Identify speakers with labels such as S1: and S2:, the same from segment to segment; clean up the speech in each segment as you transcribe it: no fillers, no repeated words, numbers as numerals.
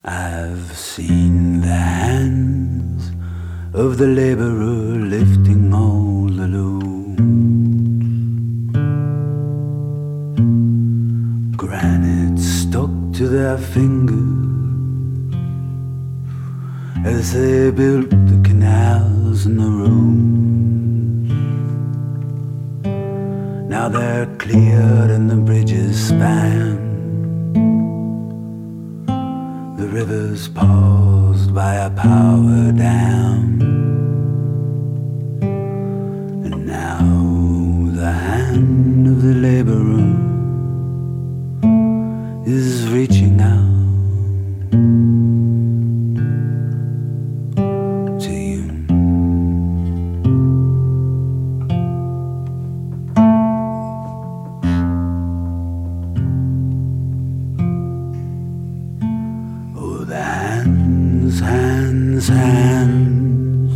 S1: I've seen the hands of the laborer lifting all the load. Granite stuck to their fingers as they built the canals and the roads. Now they're cleared and the bridges span. The river's paused by a power dam. And now the hand of the laborer is reaching out to you. Oh, the hands, hands, hands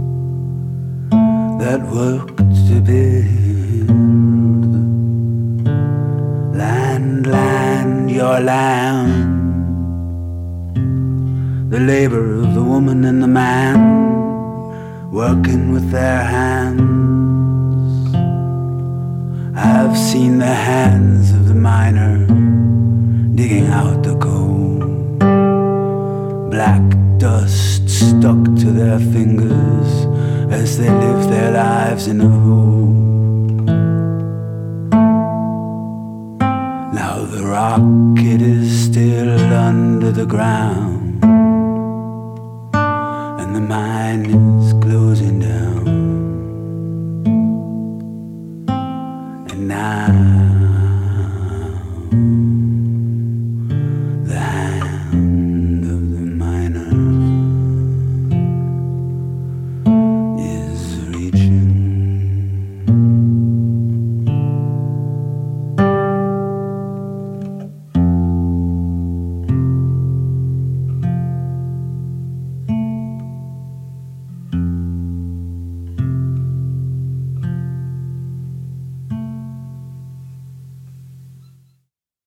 S1: that worked to build land, land, your land. The labor of the woman and the man working with their hands. I've seen the hands of the miner digging out the gold. Black dust stuck to their fingers as they live their lives in a hole. Now the rocket is still under the ground, and the mine is